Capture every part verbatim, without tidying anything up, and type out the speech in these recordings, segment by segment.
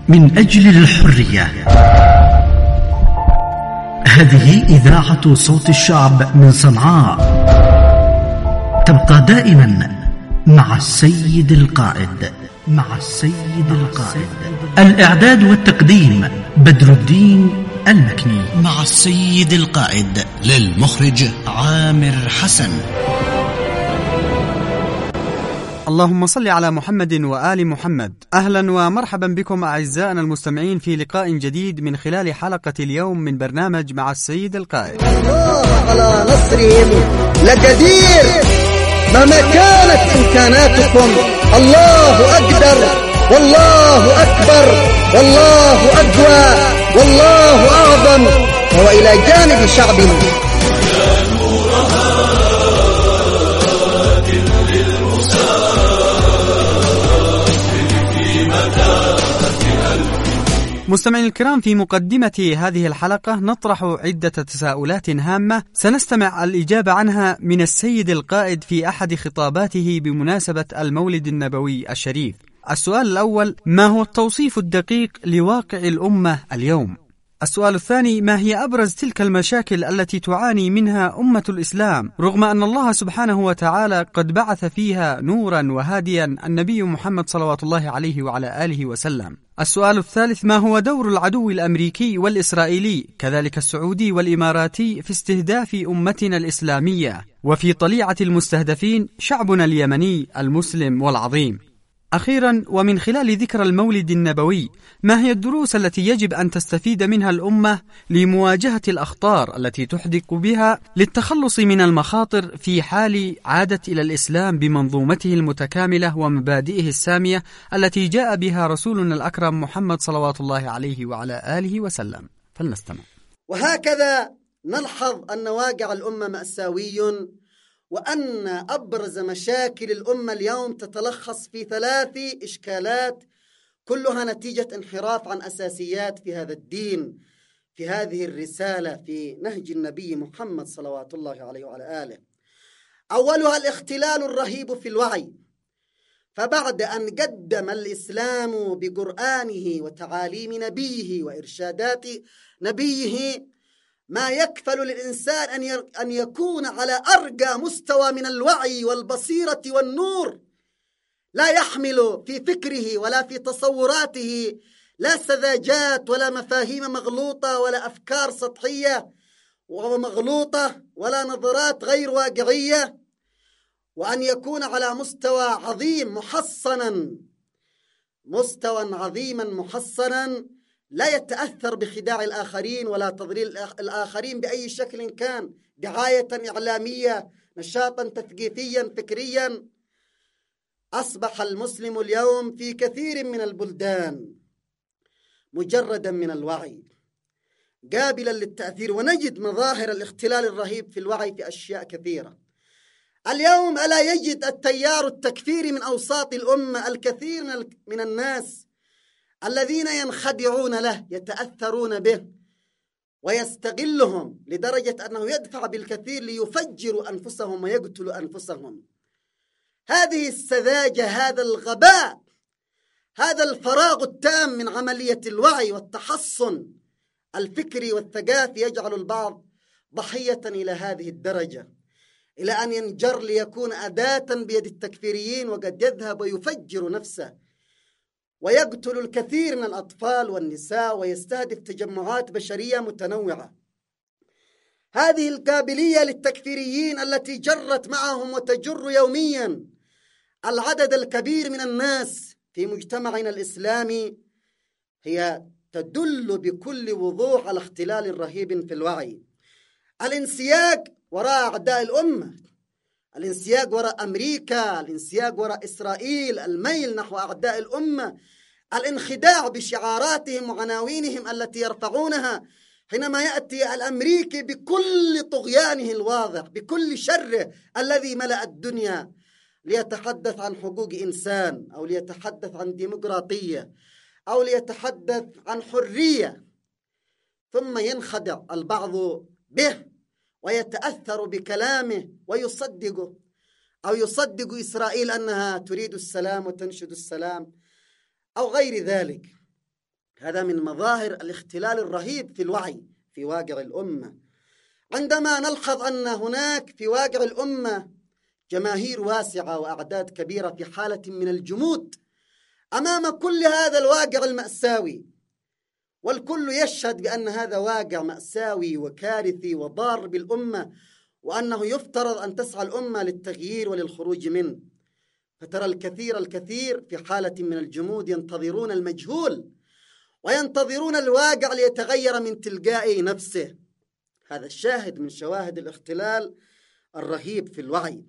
من أجل الحرية. هذه إذاعة صوت الشعب من صنعاء، تبقى دائما مع السيد القائد. مع السيد القائد. الإعداد والتقديم بدر الدين المكني. مع السيد القائد للمخرج عامر حسن. اللهم صل على محمد وآل محمد. أهلا ومرحبا بكم أعزائنا المستمعين في لقاء جديد من خلال حلقة اليوم من برنامج مع السيد القائد. الله على نصرهم لقدير، مهما كانت إمكاناتكم الله أقدر والله أكبر والله أقوى والله أعظم، وهو إلى جانب شعبنا. مستمعين الكرام، في مقدمة هذه الحلقة نطرح عدة تساؤلات هامة سنستمع الإجابة عنها من السيد القائد في أحد خطاباته بمناسبة المولد النبوي الشريف. السؤال الأول: ما هو التوصيف الدقيق لواقع الأمة اليوم؟ السؤال الثاني: ما هي أبرز تلك المشاكل التي تعاني منها أمة الإسلام رغم أن الله سبحانه وتعالى قد بعث فيها نورا وهاديا النبي محمد صلوات الله عليه وعلى آله وسلم؟ السؤال الثالث: ما هو دور العدو الأمريكي والإسرائيلي كذلك السعودي والإماراتي في استهداف أمتنا الإسلامية وفي طليعة المستهدفين شعبنا اليمني المسلم والعظيم؟ أخيرا، ومن خلال ذكر المولد النبوي، ما هي الدروس التي يجب أن تستفيد منها الأمة لمواجهة الأخطار التي تحدق بها للتخلص من المخاطر في حال عادت إلى الإسلام بمنظومته المتكاملة ومبادئه السامية التي جاء بها رسولنا الأكرم محمد صلوات الله عليه وعلى آله وسلم؟ فلنستمع. وهكذا نلحظ أن واقع الأمة مأساوي، وأن أبرز مشاكل الأمة اليوم تتلخص في ثلاث إشكالات كلها نتيجة انحراف عن أساسيات في هذا الدين، في هذه الرسالة، في نهج النبي محمد صلوات الله عليه وعلى آله. أولها الاختلال الرهيب في الوعي، فبعد أن قدم الإسلام بقرآنه وتعاليم نبيه وإرشادات نبيه ما يكفل للإنسان أن يكون على أرقى مستوى من الوعي والبصيرة والنور، لا يحمل في فكره ولا في تصوراته لا سذاجات ولا مفاهيم مغلوطة ولا أفكار سطحية ومغلوطة ولا نظرات غير واقعية، وأن يكون على مستوى عظيم محصنا، مستوى عظيما محصنا لا يتأثر بخداع الآخرين ولا تضليل الآخرين بأي شكل كان، دعاية إعلامية، نشاطا تثقيفيا فكريا. أصبح المسلم اليوم في كثير من البلدان مجردا من الوعي، قابلا للتأثير، ونجد مظاهر الاختلال الرهيب في الوعي في أشياء كثيرة. اليوم ألا يجد التيار التكفيري من أوساط الأمة الكثير من الناس الذين ينخدعون له، يتأثرون به ويستغلهم لدرجة أنه يدفع بالكثير ليفجروا أنفسهم ويقتلوا أنفسهم. هذه السذاجة، هذا الغباء، هذا الفراغ التام من عملية الوعي والتحصن الفكري والثقافي يجعل البعض ضحية إلى هذه الدرجة، إلى أن ينجر ليكون أداة بيد التكفيريين، وقد يذهب ويفجر نفسه ويقتل الكثير من الأطفال والنساء ويستهدف تجمعات بشرية متنوعة. هذه القابلية للتكفيريين التي جرت معهم وتجر يوميا العدد الكبير من الناس في مجتمعنا الإسلامي هي تدل بكل وضوح على اختلال رهيب في الوعي. الانسياق وراء أعداء الأمة، الانسياق وراء أمريكا، الانسياق وراء إسرائيل، الميل نحو أعداء الأمة، الانخداع بشعاراتهم وعناوينهم التي يرفعونها حينما يأتي الأمريكي بكل طغيانه الواضح، بكل شره الذي ملأ الدنيا، ليتحدث عن حقوق إنسان أو ليتحدث عن ديمقراطية أو ليتحدث عن حرية، ثم ينخدع البعض به ويتأثر بكلامه ويصدقه، أو يصدق إسرائيل أنها تريد السلام وتنشد السلام أو غير ذلك. هذا من مظاهر الاختلال الرهيب في الوعي في واقع الأمة. عندما نلحظ أن هناك في واقع الأمة جماهير واسعة وأعداد كبيرة في حالة من الجمود أمام كل هذا الواقع المأساوي، والكل يشهد بأن هذا واقع مأساوي وكارثي وضار بالأمة، وأنه يفترض أن تسعى الأمة للتغيير وللخروج منه، فترى الكثير الكثير في حالة من الجمود ينتظرون المجهول وينتظرون الواقع ليتغير من تلقاء نفسه. هذا الشاهد من شواهد الاختلال الرهيب في الوعي.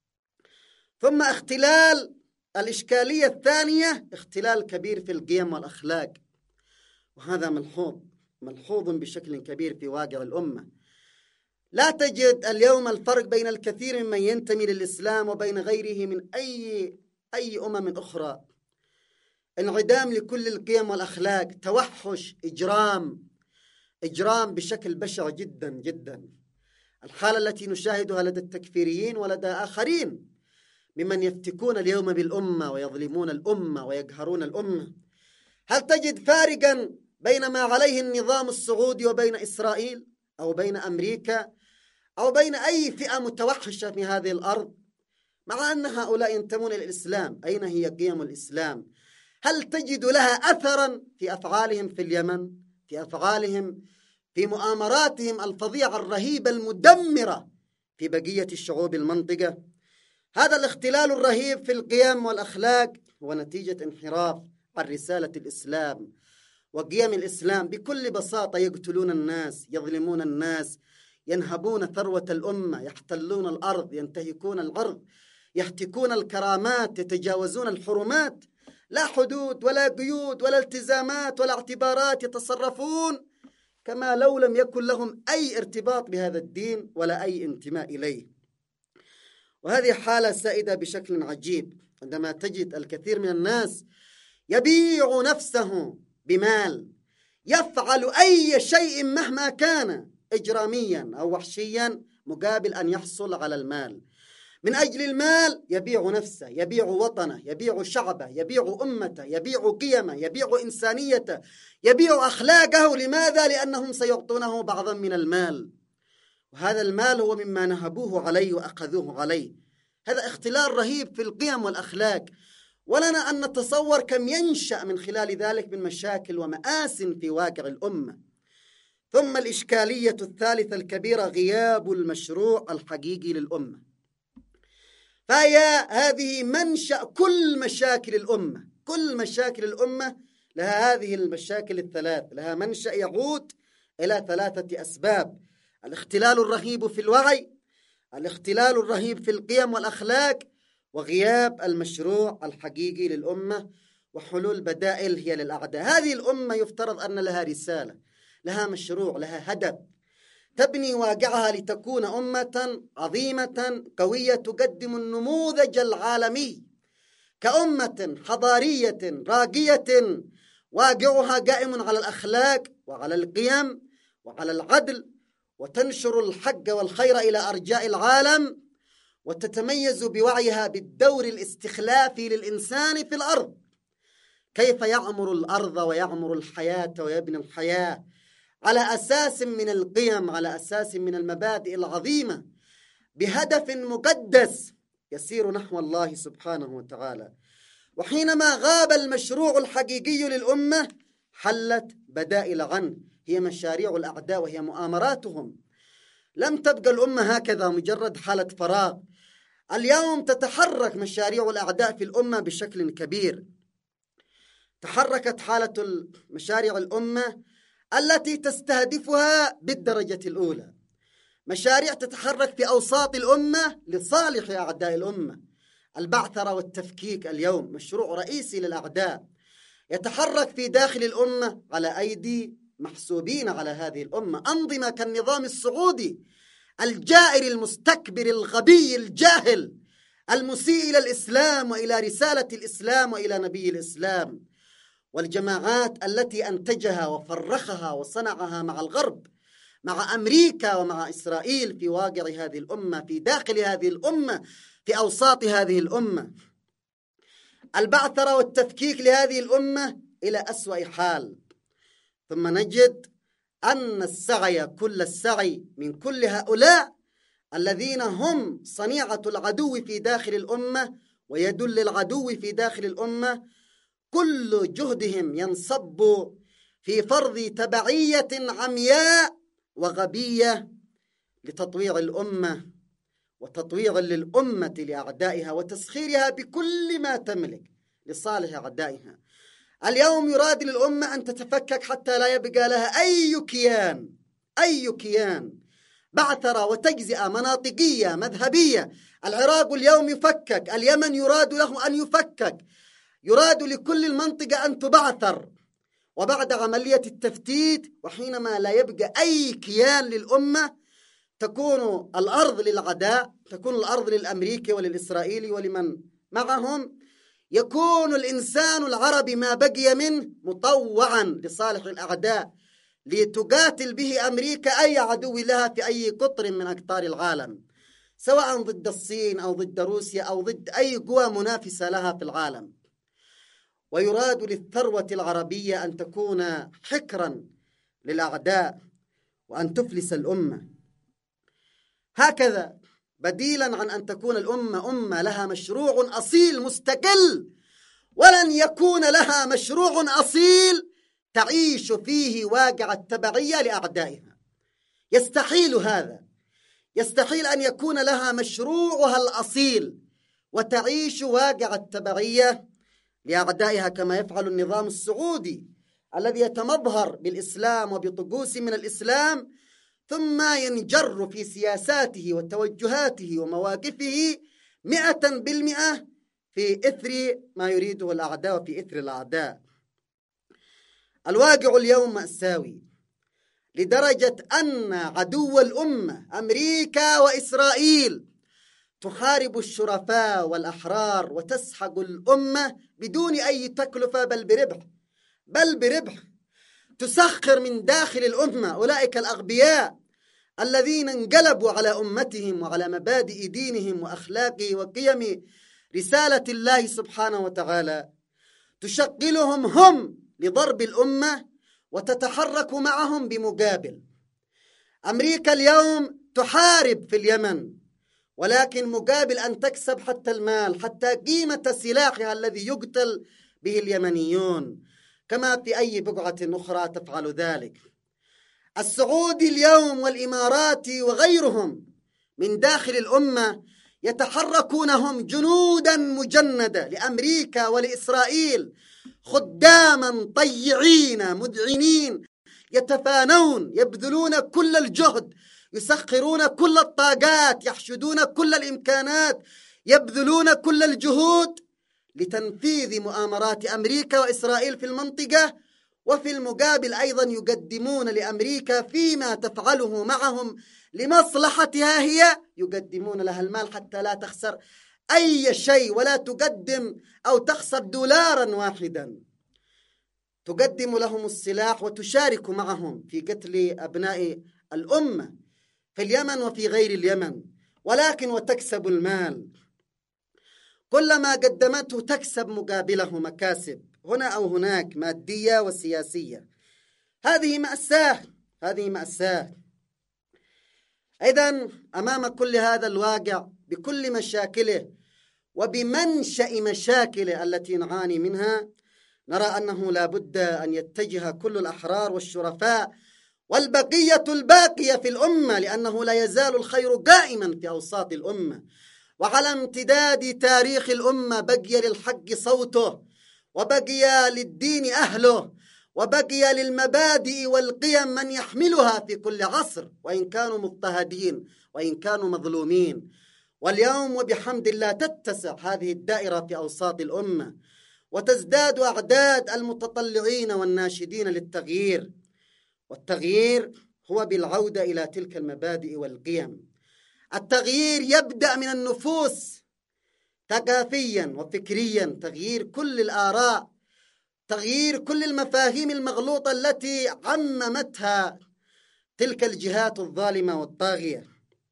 ثم اختلال الإشكالية الثانية اختلال كبير في القيم والأخلاق، وهذا ملحوظ ملحوظ بشكل كبير في واقع الأمة. لا تجد اليوم الفرق بين الكثير ممن ينتمي للإسلام وبين غيره من أي أي أمم أخرى. انعدام لكل القيم والأخلاق، توحش، إجرام إجرام بشكل بشع جدا جدا. الحالة التي نشاهدها لدى التكفيريين ولدى آخرين ممن يفتكون اليوم بالأمة ويظلمون الأمة ويقهرون الأمة. هل تجد فارقا بين ما عليه النظام السعودي وبين إسرائيل أو بين أمريكا أو بين أي فئة متوحشة في هذه الأرض، مع أن هؤلاء ينتمون إلى الإسلام؟ أين هي قيم الإسلام؟ هل تجد لها أثرا في أفعالهم في اليمن، في أفعالهم في مؤامراتهم الفظيعة الرهيبة المدمرة في بقية الشعوب المنطقة؟ هذا الاختلال الرهيب في القيم والأخلاق هو نتيجة انحراف عن رسالة الإسلام وقيم الإسلام. بكل بساطة يقتلون الناس، يظلمون الناس، ينهبون ثروة الأمة، يحتلون الأرض، ينتهكون العرض، يهتكون الكرامات، يتجاوزون الحرمات، لا حدود ولا قيود ولا التزامات ولا اعتبارات، يتصرفون كما لو لم يكن لهم أي ارتباط بهذا الدين ولا أي انتماء إليه. وهذه حالة سائدة بشكل عجيب، عندما تجد الكثير من الناس يبيع نفسه بمال، يفعل أي شيء مهما كان إجراميا أو وحشيا مقابل أن يحصل على المال. من أجل المال يبيع نفسه، يبيع وطنه، يبيع شعبه، يبيع أمته، يبيع قيمه، يبيع إنسانيته، يبيع أخلاقه. لماذا؟ لأنهم سيعطونه بعضا من المال، وهذا المال هو مما نهبوه عليه وأخذوه عليه. هذا اختلال رهيب في القيم والأخلاق، ولنا أن نتصور كم ينشأ من خلال ذلك من مشاكل ومآس في واقع الأمة. ثم الإشكالية الثالثة الكبيرة غياب المشروع الحقيقي للأمة، فهي هذه منشأ كل مشاكل الأمة. كل مشاكل الأمة لها هذه المشاكل الثلاث، لها منشأ يعود إلى ثلاثة أسباب: الاختلال الرهيب في الوعي، الاختلال الرهيب في القيم والأخلاق، وغياب المشروع الحقيقي للأمة، وحلول بدائل هي للأعداء. هذه الأمة يفترض أن لها رسالة، لها مشروع، لها هدف، تبني واقعها لتكون أمة عظيمة قوية تقدم النموذج العالمي كأمة حضارية راقية واقعها قائم على الأخلاق وعلى القيم وعلى العدل، وتنشر الحق والخير إلى أرجاء العالم، وتتميز بوعيها بالدور الاستخلافي للإنسان في الأرض، كيف يعمر الأرض ويعمر الحياة ويبني الحياة على أساس من القيم، على أساس من المبادئ العظيمة، بهدف مقدس يسير نحو الله سبحانه وتعالى. وحينما غاب المشروع الحقيقي للأمة حلت بدائل عنه، هي مشاريع الأعداء وهي مؤامراتهم. لم تبقى الأمة هكذا مجرد حالة فراغ. اليوم تتحرك مشاريع الأعداء في الأمة بشكل كبير. تحركت حالة مشاريع الأمة التي تستهدفها بالدرجة الأولى، مشاريع تتحرك في أوساط الأمة لصالح أعداء الأمة. البعثرة والتفكيك اليوم مشروع رئيسي للأعداء، يتحرك في داخل الأمة على أيدي محسوبين على هذه الأمة، أنظمة كالنظام السعودي الجائر المستكبر الغبي الجاهل المسيء إلى الإسلام وإلى رسالة الإسلام وإلى نبي الإسلام، والجماعات التي أنتجها وفرخها وصنعها مع الغرب، مع أمريكا ومع إسرائيل في واقع هذه الأمة، في داخل هذه الأمة، في أوساط هذه الأمة. البعثرة والتفكيك لهذه الأمة إلى أسوأ حال. ثم نجد أن السعي كل السعي من كل هؤلاء الذين هم صنيعة العدو في داخل الأمة ويدل العدو في داخل الأمة، كل جهدهم ينصب في فرض تبعية عمياء وغبية لتطويع الأمة وتطويع للأمة لأعدائها وتسخيرها بكل ما تملك لصالح أعدائها. اليوم يراد للأمة أن تتفكك حتى لا يبقى لها أي كيان أي كيان بعثرة وتجزئة مناطقية مذهبية. العراق اليوم يفكك، اليمن يراد له أن يفكك، يراد لكل المنطقة أن تبعثر. وبعد عملية التفتيت وحينما لا يبقى أي كيان للأمة تكون الأرض للعداء، تكون الأرض للأمريكي وللإسرائيلي ولمن معهم، يكون الإنسان العربي ما بقي منه مطوعا لصالح الأعداء لتقاتل به أمريكا أي عدو لها في أي قطر من أقطار العالم، سواء ضد الصين أو ضد روسيا أو ضد أي قوى منافسة لها في العالم. ويراد للثروة العربية أن تكون حكرا للأعداء وأن تفلس الأمة. هكذا بديلا عن أن تكون الأمة أمة لها مشروع أصيل مستقل، ولن يكون لها مشروع أصيل تعيش فيه واقع التبعية لأعدائها. يستحيل هذا، يستحيل أن يكون لها مشروعها الأصيل وتعيش واقع التبعية لأعدائها كما يفعل النظام السعودي الذي يتمظهر بالإسلام وبطقوس من الإسلام، ثم ينجر في سياساته وتوجهاته ومواقفه مئة بالمئة في إثر ما يريده الأعداء وفي إثر الأعداء. الواقع اليوم مأساوي لدرجة أن عدو الأمة أمريكا وإسرائيل تحارب الشرفاء والأحرار وتسحق الأمة بدون أي تكلفة بل بربح بل بربح تسخر من داخل الأمة أولئك الأغبياء الذين انقلبوا على أمتهم وعلى مبادئ دينهم وأخلاق وقيم رسالة الله سبحانه وتعالى، تشغلهم هم لضرب الأمة وتتحرك معهم بمقابل. أمريكا اليوم تحارب في اليمن، ولكن مقابل أن تكسب حتى المال، حتى قيمة سلاحها الذي يقتل به اليمنيون، كما في أي بقعة أخرى تفعل ذلك. السعودي اليوم والإماراتي وغيرهم من داخل الأمة يتحركون هم جنودا مجندة لأمريكا ولإسرائيل، خداما طيعين مذعنين يتفانون، يبذلون كل الجهد، يسخرون كل الطاقات، يحشدون كل الإمكانات، يبذلون كل الجهود لتنفيذ مؤامرات أمريكا وإسرائيل في المنطقة. وفي المقابل أيضا يقدمون لأمريكا فيما تفعله معهم لمصلحتها هي، يقدمون لها المال حتى لا تخسر أي شيء ولا تقدم أو تخسر دولارا واحدا. تقدم لهم السلاح وتشارك معهم في قتل أبناء الأمة في اليمن وفي غير اليمن، ولكن وتكسب المال. كلما قدمته تكسب مقابله مكاسب هنا أو هناك مادية وسياسية. هذه مأساة، هذه مأساة. إذن أمام كل هذا الواقع بكل مشاكله وبمنشأ مشاكله التي نعاني منها، نرى أنه لا بد أن يتجه كل الأحرار والشرفاء والبقية الباقية في الأمة، لأنه لا يزال الخير قائما في أوساط الأمة. وعلى امتداد تاريخ الأمة بقي للحق صوته، وبقي للدين أهله، وبقي للمبادئ والقيم من يحملها في كل عصر، وإن كانوا مضطهدين وإن كانوا مظلومين. واليوم وبحمد الله تتسع هذه الدائرة في أوساط الأمة، وتزداد أعداد المتطلعين والناشدين للتغيير. والتغيير هو بالعودة إلى تلك المبادئ والقيم. التغيير يبدأ من النفوس ثقافيا وفكريا، تغيير كل الآراء، تغيير كل المفاهيم المغلوطة التي عممتها تلك الجهات الظالمة والطاغية.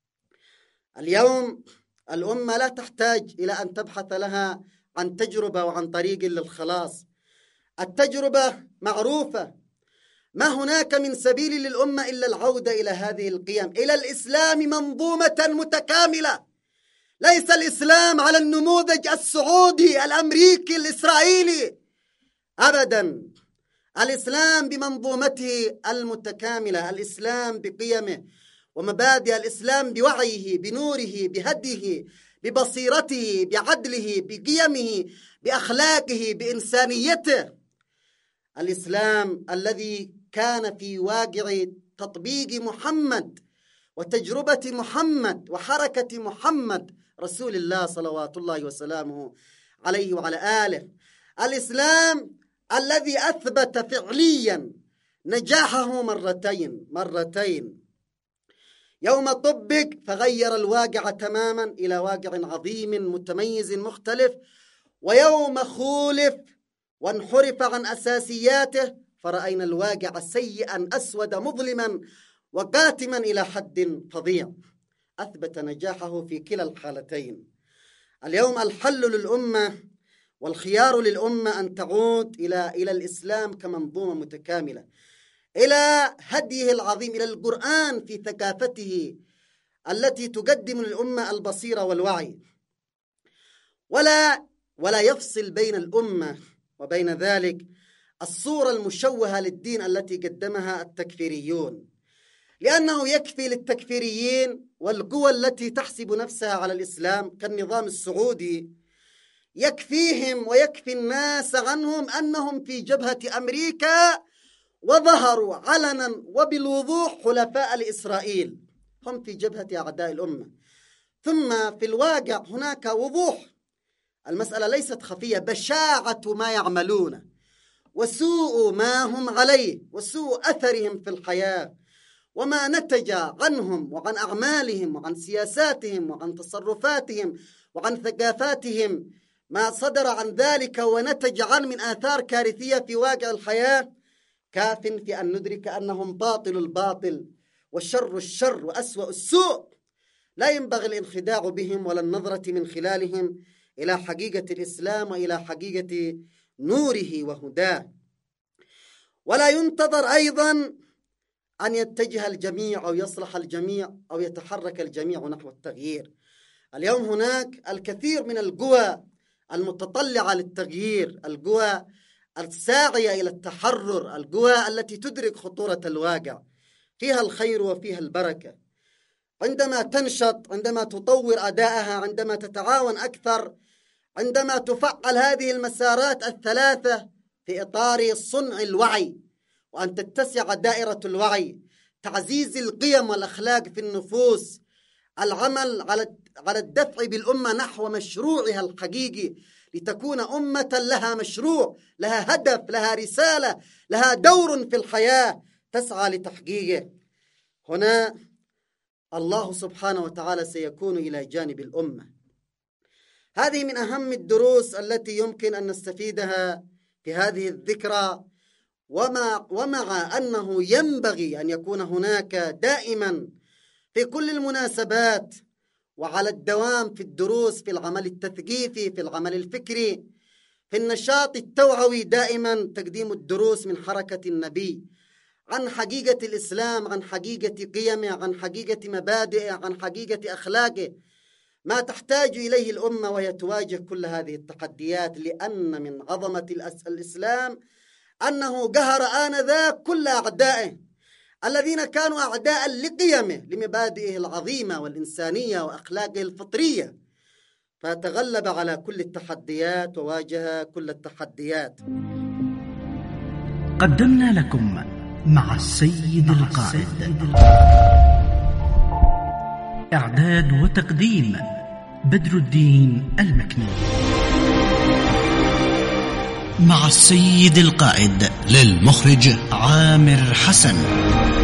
اليوم الأمة لا تحتاج إلى أن تبحث لها عن تجربة وعن طريق للخلاص. التجربة معروفة، ما هناك من سبيل للأمة إلا العودة إلى هذه القيم، إلى الإسلام منظومة متكاملة. ليس الإسلام على النموذج السعودي الأمريكي الإسرائيلي أبدا. الإسلام بمنظومته المتكاملة، الإسلام بقيمه ومبادئ، الإسلام بوعيه، بنوره، بهديه، ببصيرته، بعدله، بقيمه، بأخلاقه، بإنسانيته. الإسلام الذي كان في واقع تطبيق محمد وتجربة محمد وحركة محمد رسول الله صلوات الله وسلامه عليه وعلى آله. الإسلام الذي أثبت فعليا نجاحه مرتين مرتين يوم طبق فغير الواقع تماما إلى واقع عظيم متميز مختلف، ويوم خولف وانحرف عن أساسياته فرأينا الواقع سيئا أسود مظلما وقاتما إلى حد فظيع. أثبت نجاحه في كلا الحالتين. اليوم الحل للأمة والخيار للأمة أن تعود إلى إلى الإسلام كمنظومة متكاملة، إلى هديه العظيم، إلى القرآن في ثقافته التي تقدم للأمة البصيرة والوعي، ولا ولا يفصل بين الأمة وبين ذلك الصورة المشوهة للدين التي قدمها التكفيريون، لأنه يكفي للتكفيريين والقوى التي تحسب نفسها على الإسلام كالنظام السعودي، يكفيهم ويكفي الناس عنهم أنهم في جبهة أمريكا وظهروا علنا وبالوضوح حلفاء لإسرائيل، هم في جبهة أعداء الأمة. ثم في الواقع هناك وضوح، المسألة ليست خفية، بشاعة ما يعملون وسوء ما هم عليه وسوء أثرهم في الحياة وما نتج عنهم وعن أعمالهم وعن سياساتهم وعن تصرفاتهم وعن ثقافاتهم، ما صدر عن ذلك ونتج عن من آثار كارثية في واقع الحياة، كاف في أن ندرك أنهم باطل الباطل والشر الشر وأسوأ السوء. لا ينبغي الانخداع بهم ولا النظرة من خلالهم إلى حقيقة الإسلام وإلى حقيقة نوره وهداه. ولا ينتظر أيضا أن يتجه الجميع أو يصلح الجميع أو يتحرك الجميع نحو التغيير. اليوم هناك الكثير من القوى المتطلعة للتغيير، القوى الساعية إلى التحرر، القوى التي تدرك خطورة الواقع، فيها الخير وفيها البركة. عندما تنشط، عندما تطور أداءها، عندما تتعاون أكثر، عندما تفعل هذه المسارات الثلاثة في إطار صنع الوعي وأن تتسع دائرة الوعي، تعزيز القيم والأخلاق في النفوس، العمل على على الدفع بالأمة نحو مشروعها الحقيقي لتكون أمة لها مشروع، لها هدف، لها رسالة، لها دور في الحياة تسعى لتحقيقه. هنا الله سبحانه وتعالى سيكون إلى جانب الأمة. هذه من أهم الدروس التي يمكن أن نستفيدها في هذه الذكرى، ومع, ومع أنه ينبغي أن يكون هناك دائما في كل المناسبات وعلى الدوام في الدروس، في العمل التثقيفي، في العمل الفكري، في النشاط التوعوي، دائما تقديم الدروس من حركة النبي عن حقيقة الإسلام، عن حقيقة قيمه، عن حقيقة مبادئه، عن حقيقة أخلاقه، ما تحتاج إليه الأمة وهي تواجه كل هذه التحديات. لأن من عظمة الإسلام أنه قهر آنذاك كل أعدائه الذين كانوا أعداء لقيمه، لمبادئه العظيمة والإنسانية وأخلاقه الفطرية، فتغلب على كل التحديات وواجه كل التحديات. قدمنا لكم مع السيد القائد. إعداد وتقديم بدر الدين المكني. مع السيد القائد، للمخرج عامر حسن.